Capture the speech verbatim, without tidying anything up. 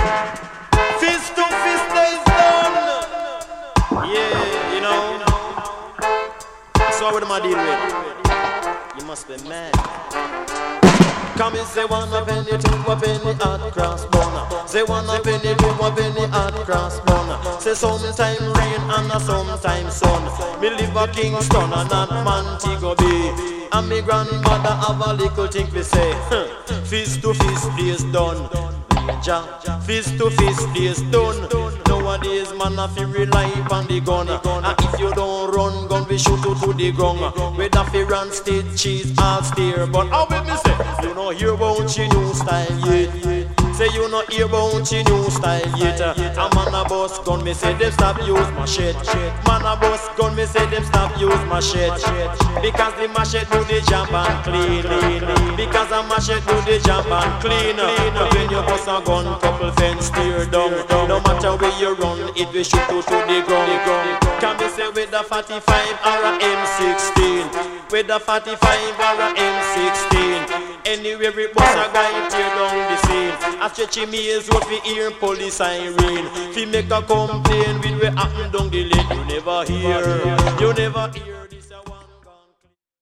Fist to fist is done. Yeah, you know. So what am I dealing with? You must be mad. Come and say one a penny, two a penny at crossbone. Say one a penny, two a penny at crossbone. Say sometime rain and a sometime sun. Me live a Kingston and not Montego Bay. And me grandmother have a little thing we say. Fist to fist is done. Fist to fist is done. Nowadays man a fi rely on the gun. And if you don't run gun we shoot you to the ground. Whether fi run state cheese or steer. But how will me say you know hear about your new style yet? Say you know hear about your new style yet. A man a bust gun me say them stop use machete. Man a bust gun me say them stop use machete. Because the machete do the job and clean. Because the machete do the job and clean. But when you bust a gun couple fence tear down. No matter where you run it will shoot you to the ground. Can be say with a forty-five or a M sixteen. With a forty-five or a M sixteen. Anywhere it bust a guy tear down the scene. A stretchy maze what we hear police siren. Fi make a complaint with what happen down the lane. You never hear, you never hear.